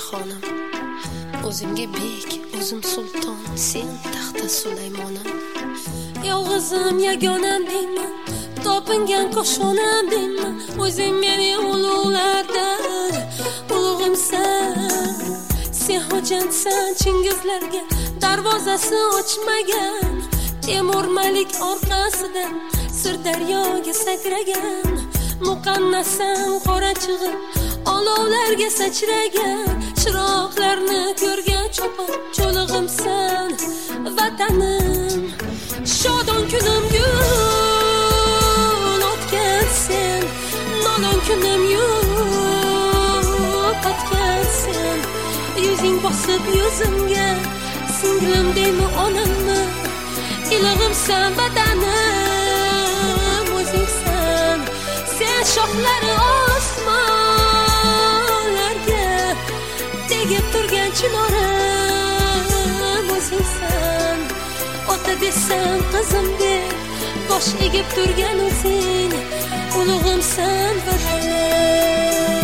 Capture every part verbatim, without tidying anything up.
jahonam. O'zimga bek, o'zim sulton, sen taxta Sulaymonim. Yolg'izim yagonam deyman, topingan qo'shonam deyman. O'zing meni ulug'lardan ulug'imsan. Sen xo'jandsan, Chingizlarga darvozasi ochmagan. Temur Malik orqasidan Sirdaryoga sakragan. Muqannasan qora chig'ib olovlarga sachragan. Chiroqlarni ko'rgan cho'pon cho'lig'imsan vatanim. Shodon kunim gul otgan sen, nolon kunim yo'q otgan sen. Yuzing bosib yuzimga, singlim deymi onamni. Ilig'imsan vatanim, o'zingsan. Sen shoxlari osmonlarga tegib turgan chinorim, o'zingsan. Ota desam qizim deb bosh egib turgan o'zing, ulug'imsan vatanim.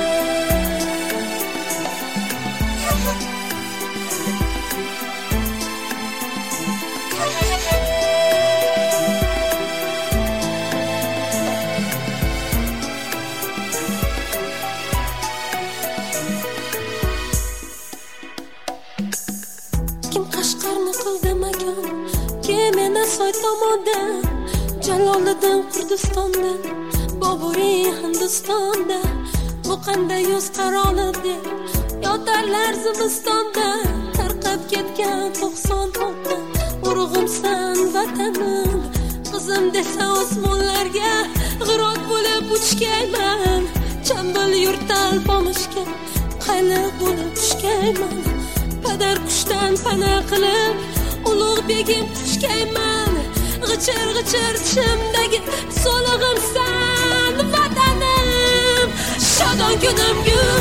Soy tomondan, Jaloliddin Kurdistonda, Boburiy Hindistonda. Bu qanday yoz qaroli deb yotarlar zimistonda. Tarqab ketgan to'qson olti urug'imsan vatanim. Qizim desa osmonlarga g'irot bo'lib uchgayman. Chambil yurtal pomishga qayliq bo'lib tushgayman. Padar qushdan pana qilib ulug' begim tushgayman. G'ichir g'ichir tishimdagi so'lig'imsan vatanim. Shodon kunim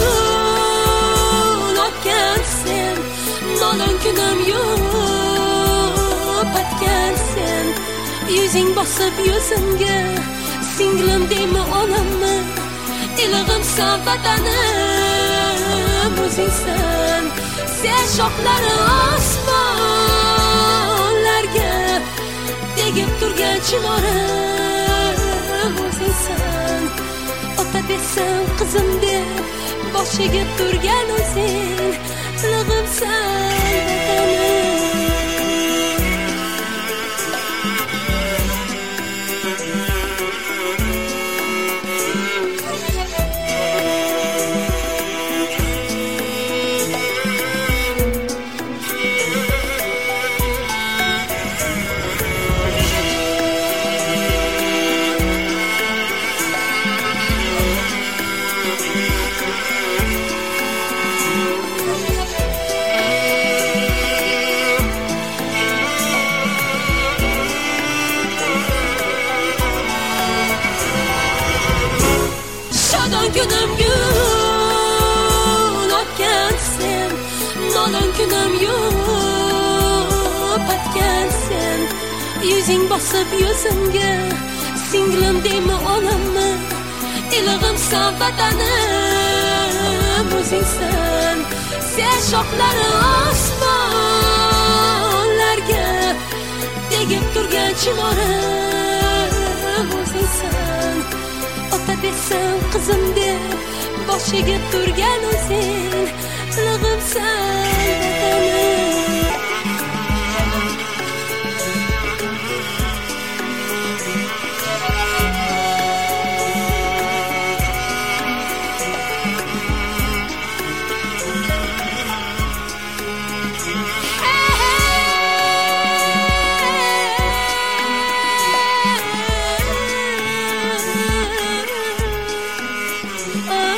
gul otgan sen, nolon kunim yo'q otgan sen. Yuzing bosib yuzimga, singlim deymi onamni. Ilig'imsan vatanim, o'zingsan. Sen shoxlari osmonlarga tegib turgan chinorim, o'zingsan. Ota desam qizim deb bosh egib turgan o'zing, ilig'imsan vatanim. Kunim gul otgan sen, nolon kunim yo'q otgan sen. Yuzing bosib yuzimga, singlim deymi onamni. Ilig'imsan vatanim, o'zingsan. Sen shoxlari osmonlarga tegib turgan chinorim, o'zingsan. Ota desam qizim deb bosh egib turgan o'zing, ilig'imsan vatanim. Oh